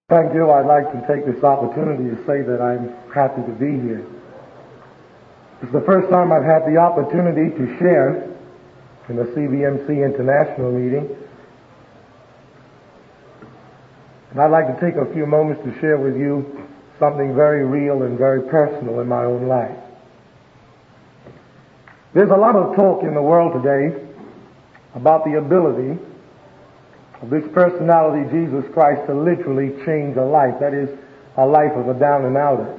Thank you. I'd like to take this opportunity to say that I'm happy to be here. It's the first time I've had the opportunity to share in the CBMC International meeting. And I'd like to take a few moments to share with you something very real and very personal in my own life. There's a lot of talk in the world today about the ability of this personality, Jesus Christ, to literally change a life. That is, a life of a down and outer.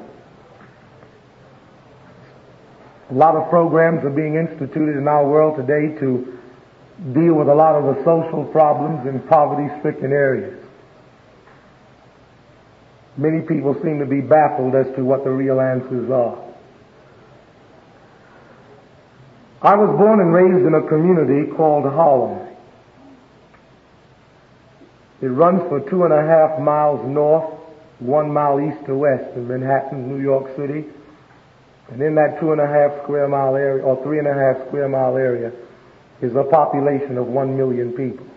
A lot of programs are being instituted in our world today to deal with a lot of the social problems in poverty-stricken areas. Many people seem to be baffled as to what the real answers are. I was born and raised in a community called Harlem. It runs for 2.5 miles north, 1 mile east to west in Manhattan, New York City. And in that 2.5 square mile area, or 3.5 square mile area, is a population of 1 million people.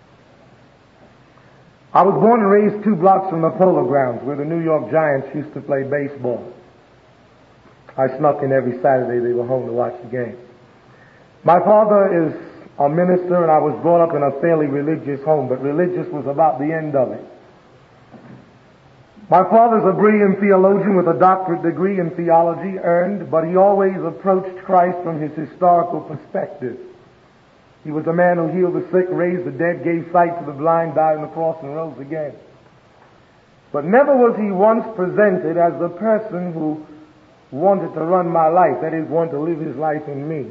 I was born and raised 2 blocks from the Polo Grounds, where the New York Giants used to play baseball. I snuck in every Saturday they were home to watch the game. My father is a minister, and I was brought up in a fairly religious home, but religious was about the end of it. My father's a brilliant theologian with a doctorate degree in theology earned, but he always approached Christ from his historical perspective. He was a man who healed the sick, raised the dead, gave sight to the blind, died on the cross, and rose again. But never was he once presented as the person who wanted to run my life, that is, wanted to live his life in me.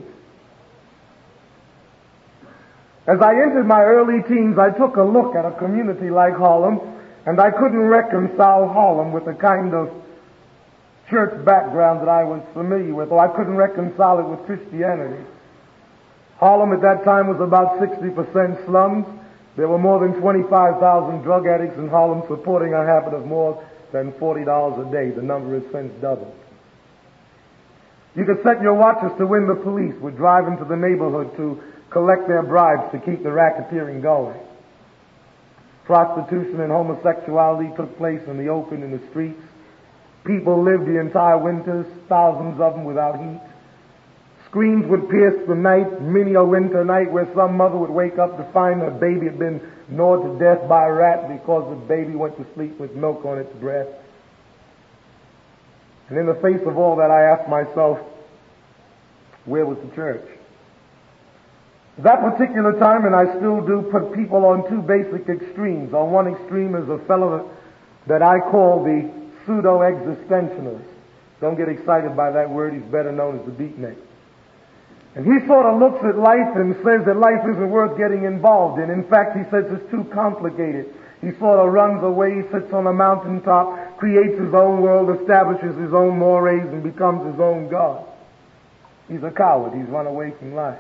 As I entered my early teens, I took a look at a community like Harlem, and I couldn't reconcile Harlem with the kind of church background that I was familiar with, or I couldn't reconcile it with Christianity. Harlem at that time was about 60% slums. There were more than 25,000 drug addicts in Harlem supporting a habit of more than $40 a day. The number has since doubled. You could set your watches to when the police would drive into the neighborhood to collect their bribes to keep the racketeering going. Prostitution and homosexuality took place in the open, in the streets. People lived the entire winters, thousands of them without heat. Screams would pierce the night, many a winter night where some mother would wake up to find her baby had been gnawed to death by a rat because the baby went to sleep with milk on its breast. And in the face of all that, I asked myself, where was the church? That particular time, and I still do, put people on 2 basic extremes. On one extreme is a fellow that I call the pseudo-existentialist. Don't get excited by that word. He's better known as the beatnik. And he sort of looks at life and says that life isn't worth getting involved in. In fact, he says it's too complicated. He sort of runs away, sits on a mountaintop, creates his own world, establishes his own mores, and becomes his own God. He's a coward. He's run away from life.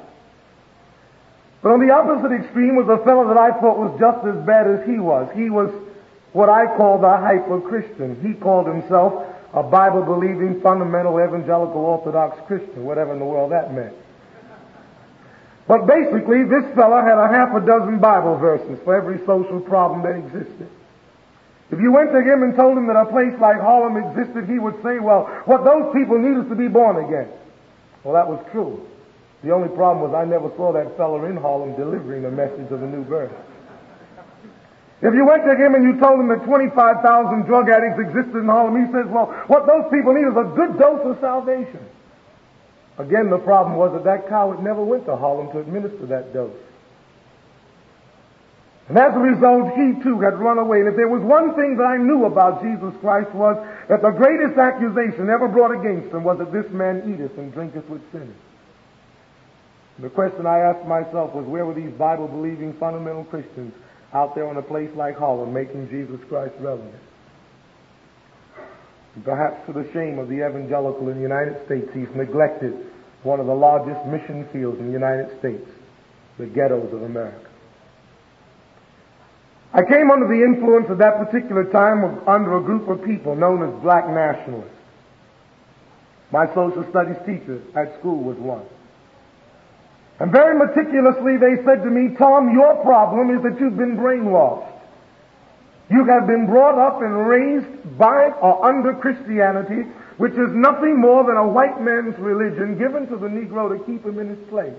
But on the opposite extreme was a fellow that I thought was just as bad as he was. He was what I call the hyper-Christian. He called himself a Bible-believing, fundamental, evangelical, orthodox Christian, whatever in the world that meant. But basically, this fellow had a half a dozen Bible verses for every social problem that existed. If you went to him and told him that a place like Harlem existed, he would say, well, what those people need is to be born again. Well, that was true. The only problem was I never saw that fellow in Harlem delivering the message of the new birth. If you went to him and you told him that 25,000 drug addicts existed in Harlem, he says, well, what those people need is a good dose of salvation. Again, the problem was that coward never went to Harlem to administer that dose. And as a result, he too had run away. And if there was one thing that I knew about Jesus Christ was that the greatest accusation ever brought against him was that this man eateth and drinketh with sinners. The question I asked myself was, where were these Bible-believing fundamental Christians out there on a place like Harlem making Jesus Christ relevant? And perhaps to the shame of the evangelical in the United States, he's neglected one of the largest mission fields in the United States, the ghettos of America. I came under the influence at that particular time under a group of people known as black nationalists. My social studies teacher at school was one. And very meticulously they said to me, Tom, your problem is that you've been brainwashed. You have been brought up and raised by or under Christianity, which is nothing more than a white man's religion given to the Negro to keep him in his place.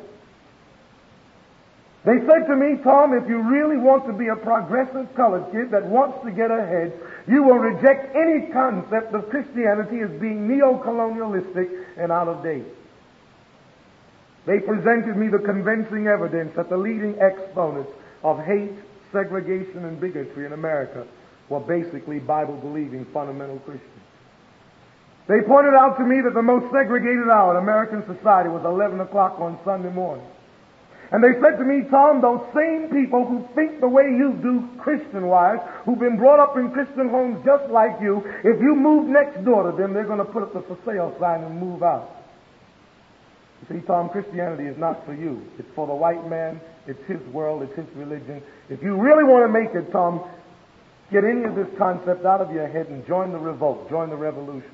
They said to me, Tom, if you really want to be a progressive colored kid that wants to get ahead, you will reject any concept of Christianity as being neo-colonialistic and out of date. They presented me the convincing evidence that the leading exponents of hate, segregation, and bigotry in America were basically Bible-believing fundamental Christians. They pointed out to me that the most segregated hour in American society was 11 o'clock on Sunday morning. And they said to me, Tom, those same people who think the way you do Christian-wise, who've been brought up in Christian homes just like you, if you move next door to them, they're going to put up the for sale sign and move out. You see, Tom, Christianity is not for you. It's for the white man. It's his world. It's his religion. If you really want to make it, Tom, get any of this concept out of your head and join the revolt, join the revolution.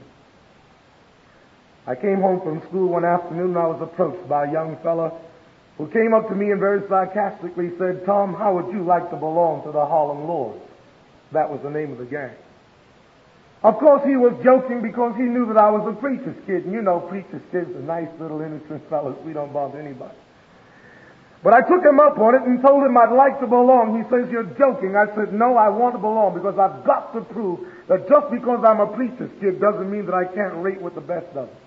I came home from school one afternoon and I was approached by a young fella who came up to me and very sarcastically said, Tom, how would you like to belong to the Harlem Lords? That was the name of the gang. Of course, he was joking because he knew that I was a preacher's kid. And you know, preacher's kids are nice little innocent fellows. We don't bother anybody. But I took him up on it and told him I'd like to belong. He says, you're joking. I said, no, I want to belong because I've got to prove that just because I'm a preacher's kid doesn't mean that I can't rate with the best of them.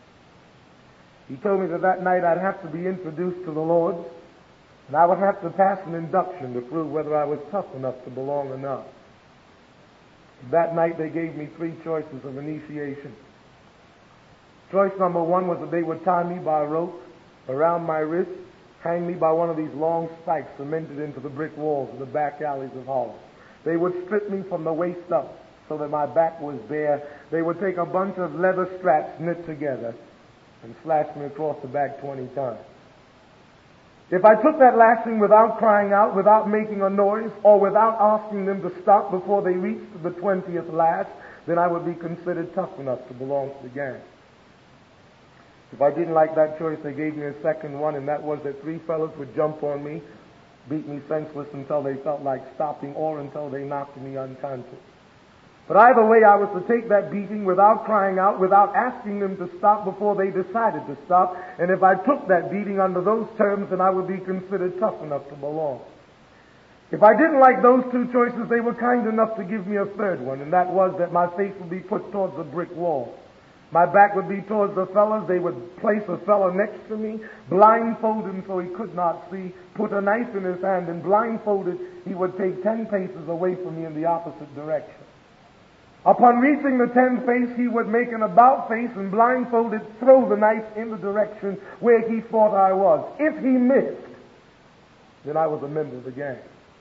He told me that night I'd have to be introduced to the Lord, and I would have to pass an induction to prove whether I was tough enough to belong or not. That night they gave me 3 choices of initiation. Choice number 1 was that they would tie me by a rope around my wrist, hang me by one of these long spikes cemented into the brick walls of the back alleys of Harlem. They would strip me from the waist up so that my back was bare. They would take a bunch of leather straps knit together and slash me across the back 20 times. If I took that lashing without crying out, without making a noise, or without asking them to stop before they reached the 20th lash, then I would be considered tough enough to belong to the gang. If I didn't like that choice, they gave me a second one, and that was that 3 fellows would jump on me, beat me senseless until they felt like stopping, or until they knocked me unconscious. But either way, I was to take that beating without crying out, without asking them to stop before they decided to stop. And if I took that beating under those terms, then I would be considered tough enough to belong. If I didn't like those 2 choices, they were kind enough to give me a third one, and that was that my face would be put towards a brick wall. My back would be towards the fellas. They would place a fellow next to me, blindfold him so he could not see, put a knife in his hand, and blindfolded, he would take 10 paces away from me in the opposite direction. Upon reaching the 10th pace, he would make an about face and blindfolded throw the knife in the direction where he thought I was. If he missed, then I was a member of the gang.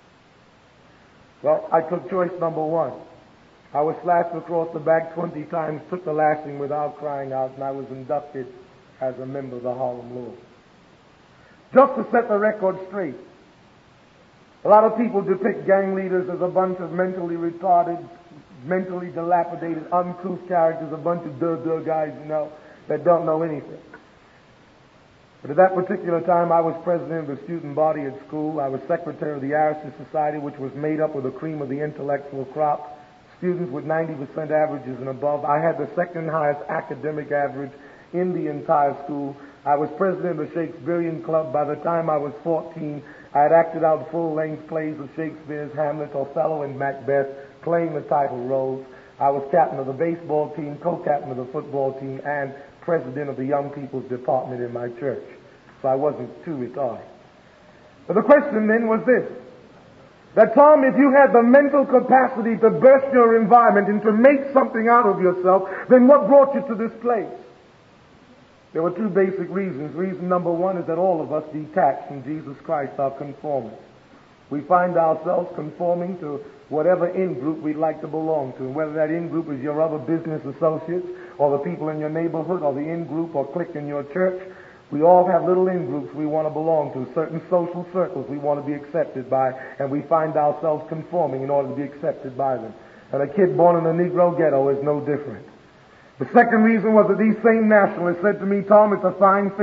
Well, I took choice number 1. I was slashed across the back 20 times, took the lashing without crying out, and I was inducted as a member of the Harlem Lords. Just to set the record straight, a lot of people depict gang leaders as a bunch of mentally retarded, mentally dilapidated, uncouth characters, a bunch of duh-duh guys, that don't know anything. But at that particular time, I was president of the student body at school. I was secretary of the Aristide Society, which was made up of the cream of the intellectual crop, students with 90% averages and above. I had the second highest academic average in the entire school. I was president of the Shakespearean Club. By the time I was 14, I had acted out full-length plays of Shakespeare's Hamlet, Othello, and Macbeth, playing the title roles. I was captain of the baseball team, co-captain of the football team, and president of the young people's department in my church. So I wasn't too retarded. But the question then was this, that Tom, if you had the mental capacity to burst your environment and to make something out of yourself, then what brought you to this place? There were 2 basic reasons. Reason number 1 is that all of us detached from Jesus Christ are conformists. We find ourselves conforming to whatever in-group we'd like to belong to, and whether that in-group is your other business associates or the people in your neighborhood or the in-group or clique in your church. We all have little in-groups we want to belong to, certain social circles we want to be accepted by, and we find ourselves conforming in order to be accepted by them. And a kid born in a Negro ghetto is no different. The second reason was that these same nationalists said to me, Tom, it's a fine thing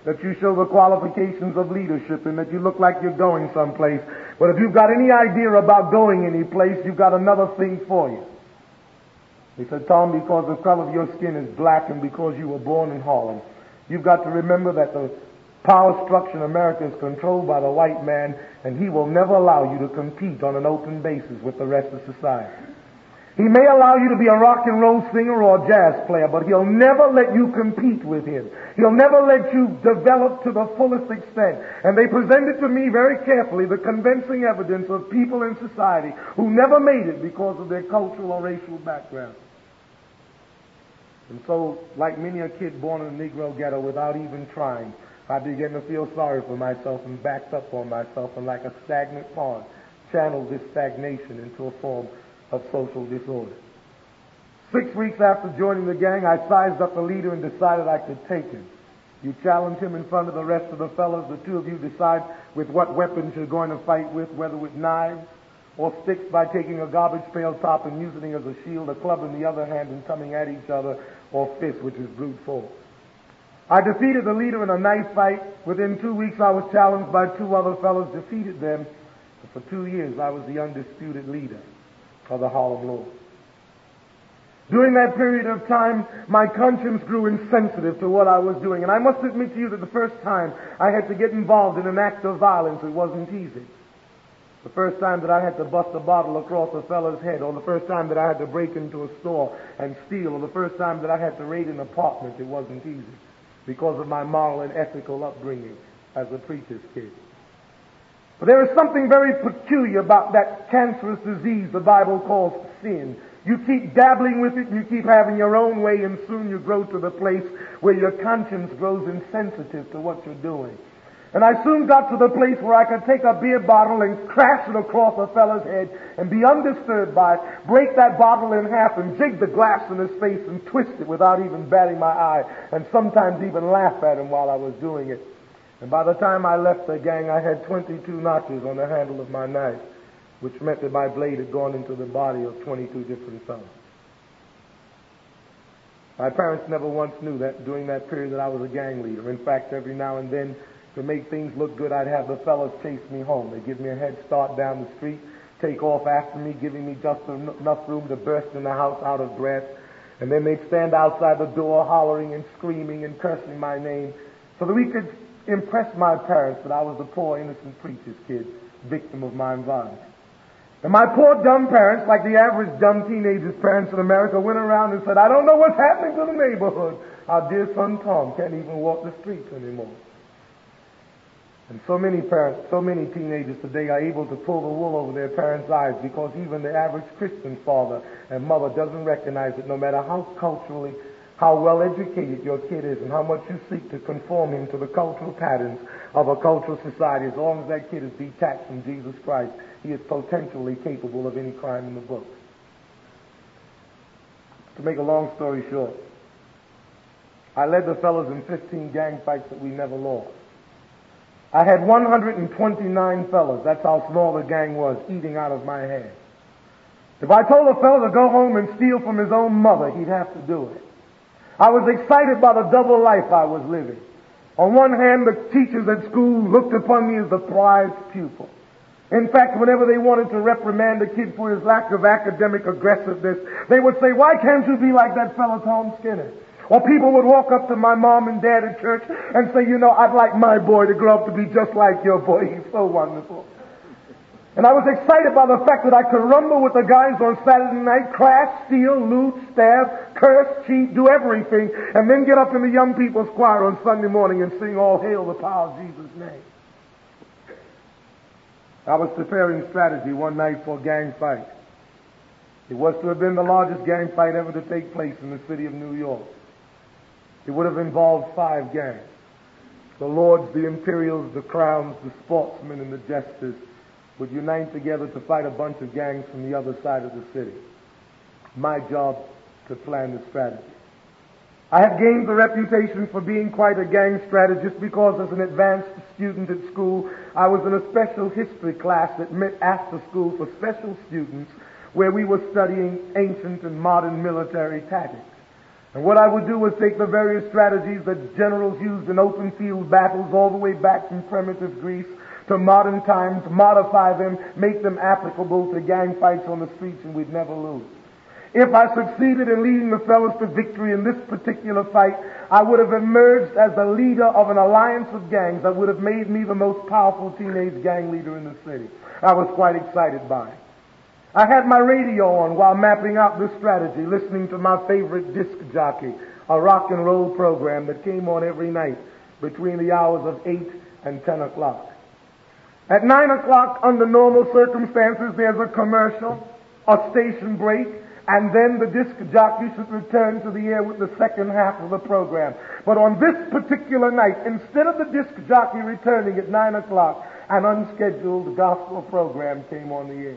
that you show the qualifications of leadership, and that you look like you're going someplace. But if you've got any idea about going any place, you've got another thing for you. He said, Tom, because the color of your skin is black and because you were born in Harlem, you've got to remember that the power structure in America is controlled by the white man, and he will never allow you to compete on an open basis with the rest of society. He may allow you to be a rock and roll singer or a jazz player, but he'll never let you compete with him. He'll never let you develop to the fullest extent. And they presented to me very carefully the convincing evidence of people in society who never made it because of their cultural or racial background. And so, like many a kid born in a Negro ghetto without even trying, I began to feel sorry for myself and backed up on myself, and like a stagnant pond, channeled this stagnation into a form of social disorder. 6 weeks after joining the gang, I sized up the leader and decided I could take him. You challenge him in front of the rest of the fellows. The two of you decide with what weapons you're going to fight with, whether with knives or sticks, by taking a garbage pail top and using it as a shield, a club in the other hand and coming at each other, or fist, which is brute force. I defeated the leader in a knife fight. Within 2 weeks, I was challenged by two other fellows, defeated them. For 2 years, I was the undisputed leader of the Harlem Lords. During that period of time, my conscience grew insensitive to what I was doing. And I must admit to you that the first time I had to get involved in an act of violence, it wasn't easy. The first time that I had to bust a bottle across a fellow's head, or the first time that I had to break into a store and steal, or the first time that I had to raid an apartment, it wasn't easy because of my moral and ethical upbringing as a preacher's kid. But there is something very peculiar about that cancerous disease the Bible calls sin. You keep dabbling with it, and you keep having your own way, and soon you grow to the place where your conscience grows insensitive to what you're doing. And I soon got to the place where I could take a beer bottle and crash it across a fellow's head and be undisturbed by it, break that bottle in half and jig the glass in his face and twist it without even batting my eye, and sometimes even laugh at him while I was doing it. And by the time I left the gang, I had 22 notches on the handle of my knife, which meant that my blade had gone into the body of 22 different fellows. My parents never once knew that during that period that I was a gang leader. In fact, every now and then, to make things look good, I'd have the fellows chase me home. They'd give me a head start down the street, take off after me, giving me just enough room to burst in the house out of breath. And then they'd stand outside the door hollering and screaming and cursing my name so that we could impress my parents that I was a poor, innocent preacher's kid, victim of my environment. And my poor, dumb parents, like the average dumb teenager's parents in America, went around and said, I don't know what's happening to the neighborhood. Our dear son Tom can't even walk the streets anymore. And so many parents, so many teenagers today are able to pull the wool over their parents' eyes because even the average Christian father and mother doesn't recognize that no matter how culturally, how well educated your kid is and how much you seek to conform him to the cultural patterns of a cultural society, as long as that kid is detached from Jesus Christ, he is potentially capable of any crime in the book. To make a long story short, I led the fellows in 15 gang fights that we never lost. I had 129 fellows, that's how small the gang was, eating out of my hand. If I told a fellow to go home and steal from his own mother, he'd have to do it. I was excited by the double life I was living. On one hand, the teachers at school looked upon me as the prized pupil. In fact, whenever they wanted to reprimand a kid for his lack of academic aggressiveness, they would say, why can't you be like that fellow Tom Skinner? Or people would walk up to my mom and dad at church and say, you know, I'd like my boy to grow up to be just like your boy. He's so wonderful. And I was excited by the fact that I could rumble with the guys on Saturday night, crash, steal, loot, stab, curse, cheat, do everything, and then get up in the young people's choir on Sunday morning and sing All Hail the Power of Jesus' name. I was preparing strategy one night for a gang fight. It was to have been the largest gang fight ever to take place in the city of New York. It would have involved 5 gangs. The Lords, the Imperials, the Crowns, the Sportsmen, and the Jesters would unite together to fight a bunch of gangs from the other side of the city. My job to plan the strategy. I had gained the reputation for being quite a gang strategist because as an advanced student at school, I was in a special history class that met after school for special students where we were studying ancient and modern military tactics. And what I would do was take the various strategies that generals used in open field battles all the way back from primitive Greece to modern times, modify them, make them applicable to gang fights on the streets, and we'd never lose. If I succeeded in leading the fellows to victory in this particular fight, I would have emerged as the leader of an alliance of gangs that would have made me the most powerful teenage gang leader in the city. I was quite excited by it. I had my radio on while mapping out this strategy, listening to my favorite disc jockey, a rock and roll program that came on every night between the hours of 8 and 10 o'clock. At 9 o'clock, under normal circumstances, there's a commercial, a station break, and then the disc jockey should return to the air with the second half of the program. But on this particular night, instead of the disc jockey returning at 9 o'clock, an unscheduled gospel program came on the air.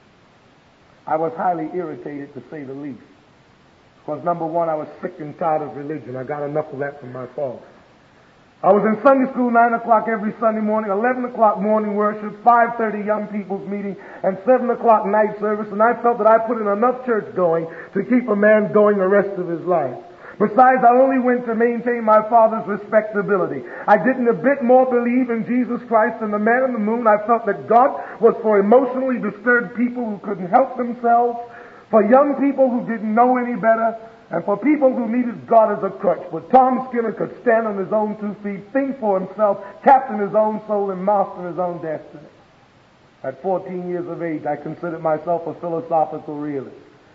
I was highly irritated, to say the least. Because number one, I was sick and tired of religion. I got enough of that from my father. I was in Sunday school 9 o'clock every Sunday morning, 11 o'clock morning worship, 5:30 young people's meeting, and 7 o'clock night service, and I felt that I put in enough church going to keep a man going the rest of his life. Besides, I only went to maintain my father's respectability. I didn't a bit more believe in Jesus Christ than the man in the moon. I felt that God was for emotionally disturbed people who couldn't help themselves, for young people who didn't know any better, and for people who needed God as a crutch. But Tom Skinner could stand on his own 2 feet, think for himself, captain his own soul, and master his own destiny. At 14 years of age, I considered myself a philosophical realist.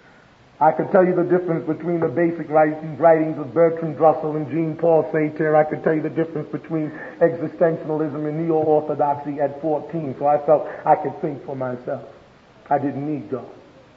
I could tell you the difference between the basic writings of Bertrand Russell and Jean-Paul Sartre. I could tell you the difference between existentialism and neo-orthodoxy at 14, so I felt I could think for myself. I didn't need God.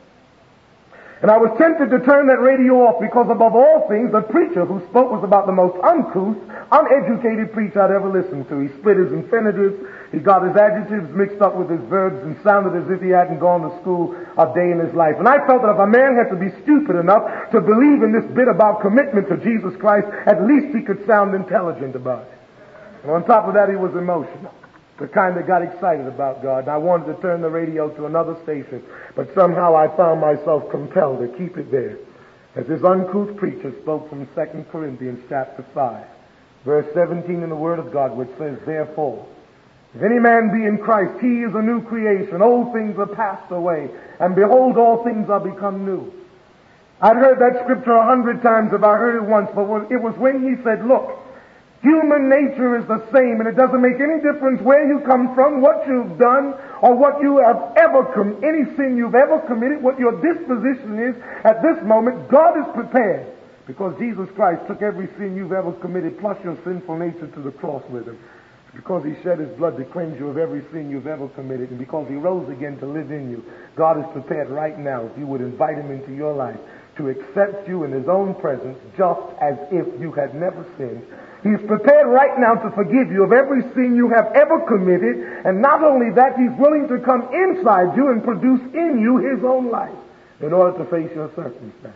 And I was tempted to turn that radio off because, above all things, the preacher who spoke was about the most uncouth, uneducated preacher I'd ever listened to. He split his infinitives, he got his adjectives mixed up with his verbs, and sounded as if he hadn't gone to school a day in his life. And I felt that if a man had to be stupid enough to believe in this bit about commitment to Jesus Christ, at least he could sound intelligent about it. And on top of that, he was emotional. The kind that got excited about God. And I wanted to turn the radio to another station, but somehow I found myself compelled to keep it there. As this uncouth preacher spoke from 2 Corinthians chapter 5, verse 17 in the Word of God, which says, "Therefore, if any man be in Christ, he is a new creation. Old things are passed away, and behold, all things are become new." I'd heard that scripture 100 times if I heard it once, but it was when he said, "Look, human nature is the same, and it doesn't make any difference where you come from, what you've done, or what you have ever any sin you've ever committed, what your disposition is at this moment. God is prepared, because Jesus Christ took every sin you've ever committed, plus your sinful nature, to the cross with him. Because he shed his blood to cleanse you of every sin you've ever committed, and because he rose again to live in you, God is prepared right now, if you would invite him into your life, to accept you in his own presence, just as if you had never sinned. He's prepared right now to forgive you of every sin you have ever committed, and not only that, he's willing to come inside you and produce in you his own life in order to face your circumstance.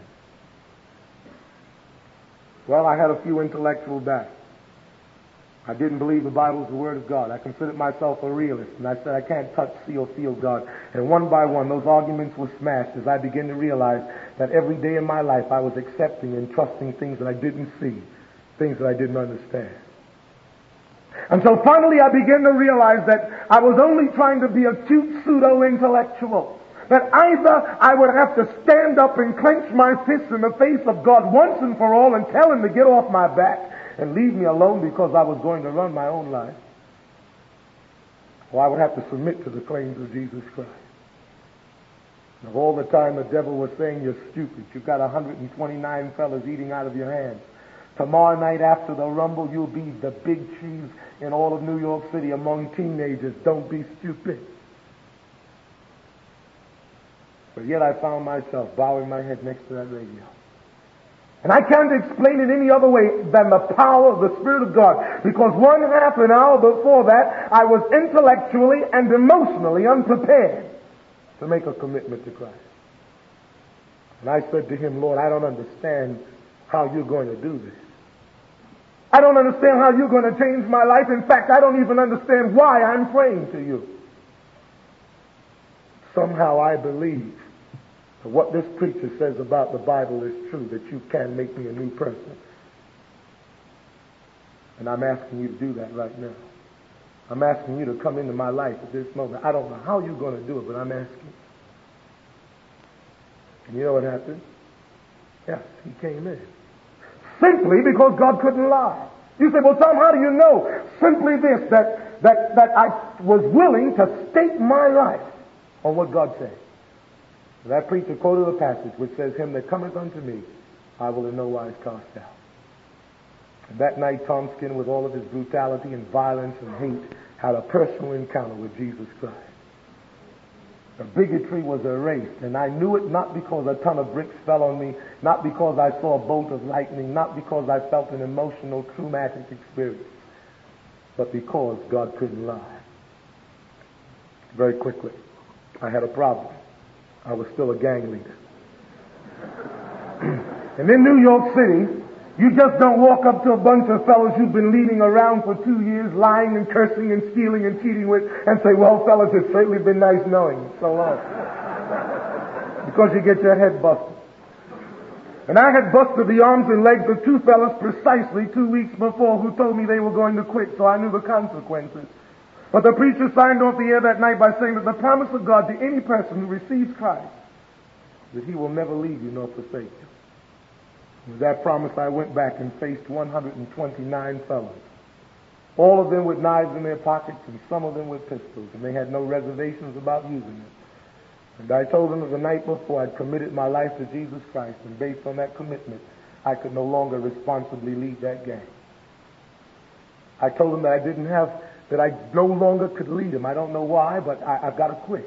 Well, I had a few intellectual battles. I didn't believe the Bible was the Word of God. I considered myself a realist, and I said I can't touch, see, or feel God. And one by one, those arguments were smashed as I began to realize that every day in my life I was accepting and trusting things that I didn't see, things that I didn't understand. Until finally I began to realize that I was only trying to be a cute pseudo-intellectual. That either I would have to stand up and clench my fists in the face of God once and for all and tell him to get off my back and leave me alone because I was going to run my own life, or I would have to submit to the claims of Jesus Christ. And of all the time the devil was saying, "You're stupid. You've got 129 fellas eating out of your hand. Tomorrow night after the rumble, you'll be the big cheese in all of New York City among teenagers. Don't be stupid." But yet I found myself bowing my head next to that radio. And I can't explain it any other way than the power of the Spirit of God. Because 1/2 an hour before that, I was intellectually and emotionally unprepared to make a commitment to Christ. And I said to him, "Lord, I don't understand how you're going to do this. I don't understand how you're going to change my life. In fact, I don't even understand why I'm praying to you. Somehow I believe So what this preacher says about the Bible is true, that you can make me a new person. And I'm asking you to do that right now. I'm asking you to come into my life at this moment. I don't know how you're going to do it, but I'm asking. And you know what happened? Yes, he came in. Simply because God couldn't lie. You say, well, Tom, how do you know? Simply this, that I was willing to stake my life on what God said. That preacher quoted a passage which says, him that cometh unto me, I will in no wise cast out. And that night, Tom Skinner, with all of his brutality and violence and hate, had a personal encounter with Jesus Christ. The bigotry was erased, and I knew it not because a ton of bricks fell on me, not because I saw a bolt of lightning, not because I felt an emotional, traumatic experience, but because God couldn't lie. Very quickly, I had a problem. I was still a gang leader. And in New York City, you just don't walk up to a bunch of fellows you've been leading around for 2 years, lying and cursing and stealing and cheating with, and say, well, fellas, it's certainly been nice knowing you. So long. Because you get your head busted. And I had busted the arms and legs of 2 fellas precisely 2 weeks before who told me they were going to quit, so I knew the consequences. But the preacher signed off the air that night by saying that the promise of God to any person who receives Christ, that he will never leave you nor forsake you. With that promise, I went back and faced 129 fellows. All of them with knives in their pockets and some of them with pistols, and they had no reservations about using it. And I told them the night before I'd committed my life to Jesus Christ, and based on that commitment, I could no longer responsibly lead that gang. I told them that I no longer could lead them. I don't know why, but I've got to quit.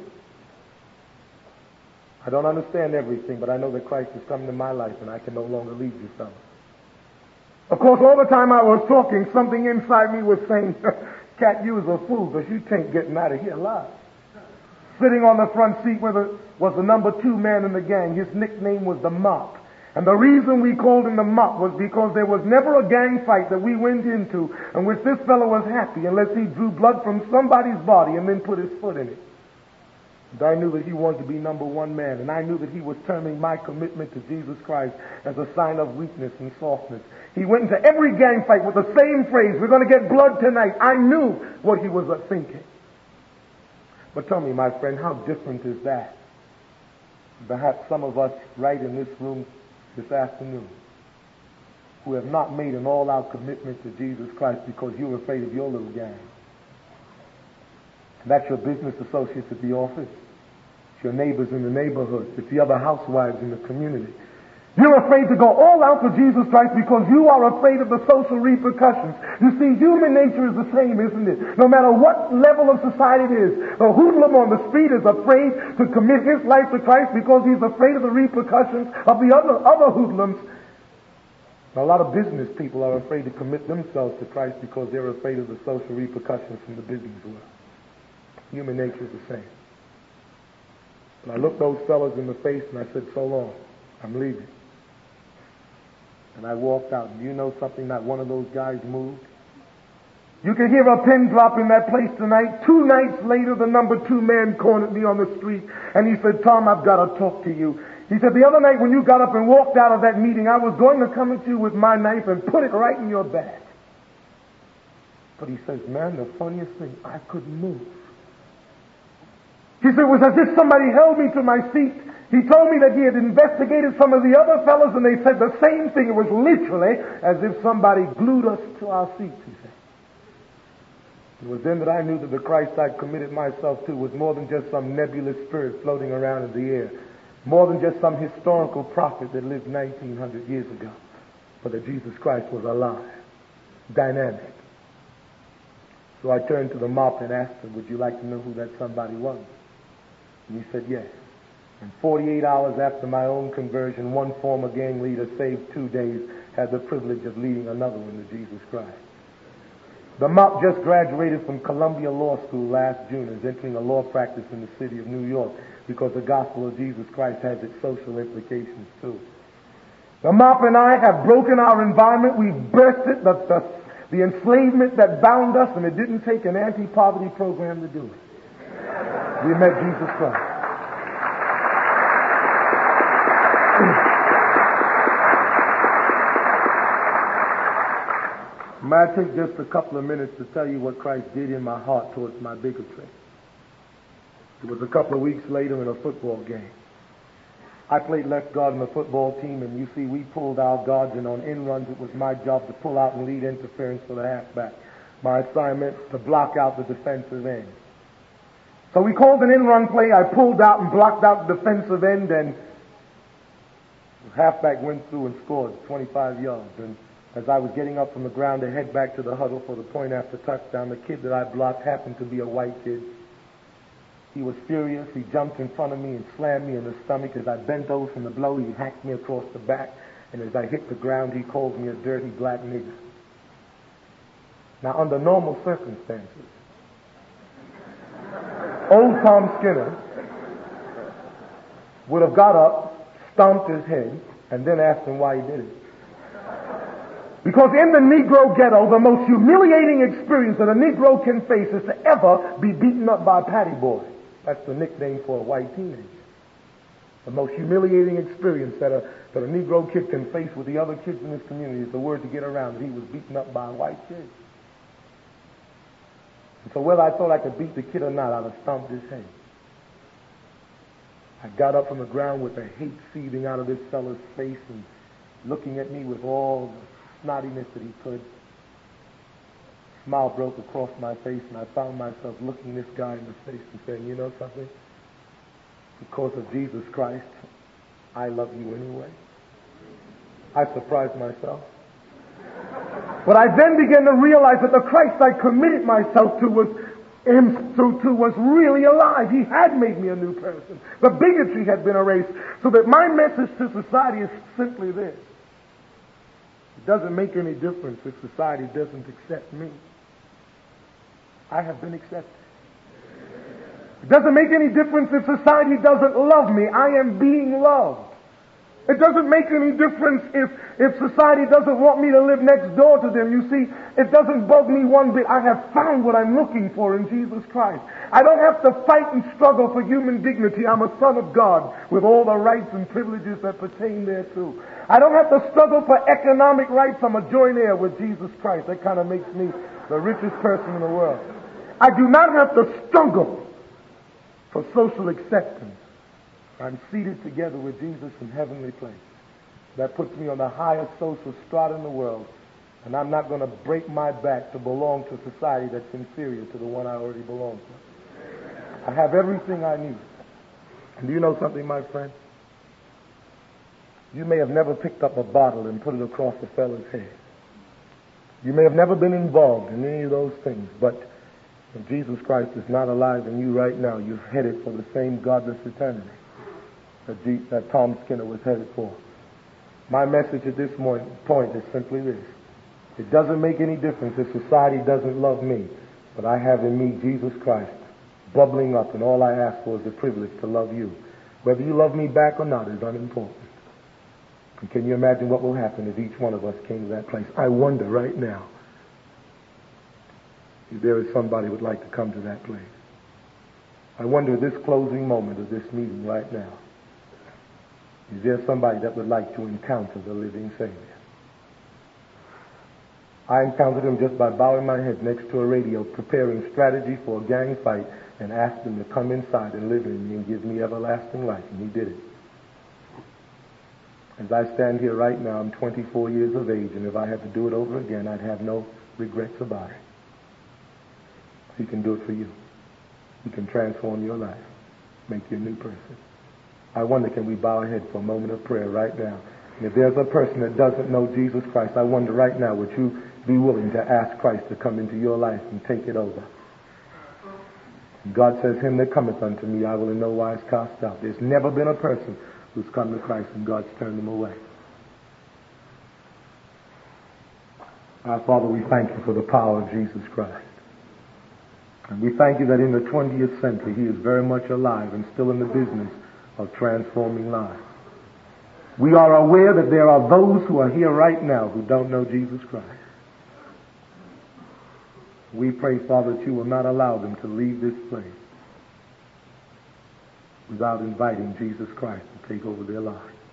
I don't understand everything, but I know that Christ has come into my life and I can no longer lead you, fellas. Of course, all the time I was talking, something inside me was saying, Cat, you was a fool, because you ain't getting out of here alive. Sitting on the front seat was the number 2 man in the gang. His nickname was the Mop. And the reason we called him the Mop was because there was never a gang fight that we went into in which this fellow was happy unless he drew blood from somebody's body and then put his foot in it. And I knew that he wanted to be number 1 man, and I knew that he was terming my commitment to Jesus Christ as a sign of weakness and softness. He went into every gang fight with the same phrase, we're going to get blood tonight. I knew what he was thinking. But tell me, my friend, how different is that? Perhaps some of us right in this room this afternoon who have not made an all-out commitment to Jesus Christ because you're afraid of your little gang. And that's your business associates at the office. It's your neighbors in the neighborhood. It's the other housewives in the community. You're afraid to go all out for Jesus Christ because you are afraid of the social repercussions. You see, human nature is the same, isn't it? No matter what level of society it is, a hoodlum on the street is afraid to commit his life to Christ because he's afraid of the repercussions of the other hoodlums. A lot of business people are afraid to commit themselves to Christ because they're afraid of the social repercussions from the business world. Human nature is the same. And I looked those fellas in the face and I said, so long, I'm leaving. And I walked out. And you know something? Not one of those guys moved. You can hear a pin drop in that place tonight. 2 nights later, the number 2 man cornered me on the street. And he said, Tom, I've got to talk to you. He said, the other night when you got up and walked out of that meeting, I was going to come at you with my knife and put it right in your back. But he says, man, the funniest thing, I couldn't move. He said, it was as if somebody held me to my seat. He told me that he had investigated some of the other fellows, and they said the same thing. It was literally as if somebody glued us to our seats, he said. It was then that I knew that the Christ I'd committed myself to was more than just some nebulous spirit floating around in the air, more than just some historical prophet that lived 1900 years ago, but that Jesus Christ was alive, dynamic. So I turned to the Mop and asked him, would you like to know who that somebody was? And he said, yes. And 48 hours after my own conversion, one former gang leader, saved 2 days, had the privilege of leading another one to Jesus Christ. The Mop just graduated from Columbia Law School last June and is entering a law practice in the city of New York because the gospel of Jesus Christ has its social implications too. The Mop and I have broken our environment. We've bursted the enslavement that bound us, and it didn't take an anti-poverty program to do it. We met Jesus Christ. May I take just a couple of minutes to tell you what Christ did in my heart towards my bigotry? It was a couple of weeks later in a football game. I played left guard in the football team, and you see, we pulled our guards, and on end runs, it was my job to pull out and lead interference for the halfback. My assignment, to block out the defensive end. So we called an in-run play. I pulled out and blocked out the defensive end, and the halfback went through and scored 25 yards. And as I was getting up from the ground to head back to the huddle for the point after touchdown, the kid that I blocked happened to be a white kid. He was furious. He jumped in front of me and slammed me in the stomach. As I bent over from the blow, he hacked me across the back. And as I hit the ground, he called me a dirty black nigger. Now, under normal circumstances, old Tom Skinner would have got up, stomped his head, and then asked him why he did it. Because in the Negro ghetto, the most humiliating experience that a Negro can face is to ever be beaten up by a patty boy. That's the nickname for a white teenager. The most humiliating experience that a Negro kid can face with the other kids in his community is the word to get around that he was beaten up by a white kid. And so whether I thought I could beat the kid or not, I'd have stomped his head. I got up from the ground with the hate seething out of this fellow's face and looking at me with all the snottiness that he could. A smile broke across my face, and I found myself looking this guy in the face and saying, you know something? Because of Jesus Christ, I love you anyway. I surprised myself. But I then began to realize that the Christ I committed myself to was really alive. He had made me a new person. The bigotry had been erased. So that my message to society is simply this. It doesn't make any difference if society doesn't accept me. I have been accepted. It doesn't make any difference if society doesn't love me. I am being loved. It doesn't make any difference if society doesn't want me to live next door to them. You see, it doesn't bug me one bit. I have found what I'm looking for in Jesus Christ. I don't have to fight and struggle for human dignity. I'm a son of God with all the rights and privileges that pertain thereto. I don't have to struggle for economic rights. I'm a joint heir with Jesus Christ. That kind of makes me the richest person in the world. I do not have to struggle for social acceptance. I'm seated together with Jesus in heavenly places. That puts me on the highest social strata in the world, and I'm not going to break my back to belong to a society that's inferior to the one I already belong to. I have everything I need. And do you know something, my friend? You may have never picked up a bottle and put it across a fellow's head. You may have never been involved in any of those things, but if Jesus Christ is not alive in you right now, you're headed for the same godless eternity that Tom Skinner was headed for. My message at this point is simply this. It doesn't make any difference if society doesn't love me, but I have in me Jesus Christ bubbling up, and all I ask for is the privilege to love you. Whether you love me back or not is unimportant. And can you imagine what will happen if each one of us came to that place? I wonder right now if there is somebody who would like to come to that place. I wonder at this closing moment of this meeting right now, is there somebody that would like to encounter the living Savior? I encountered him just by bowing my head next to a radio, preparing strategy for a gang fight, and asked him to come inside and live in me and give me everlasting life, and he did it. As I stand here right now, I'm 24 years of age, and if I had to do it over again, I'd have no regrets about it. He can do it for you. He can transform your life, make you a new person. I wonder, can we bow our head for a moment of prayer right now? And if there's a person that doesn't know Jesus Christ, I wonder right now, would you be willing to ask Christ to come into your life and take it over? God says, him that cometh unto me, I will in no wise cast out. There's never been a person who's come to Christ and God's turned them away. Our Father, we thank you for the power of Jesus Christ. And we thank you that in the 20th century, he is very much alive and still in the business of transforming lives. We are aware that there are those who are here right now who don't know Jesus Christ. We pray, Father, that you will not allow them to leave this place without inviting Jesus Christ to take over their lives.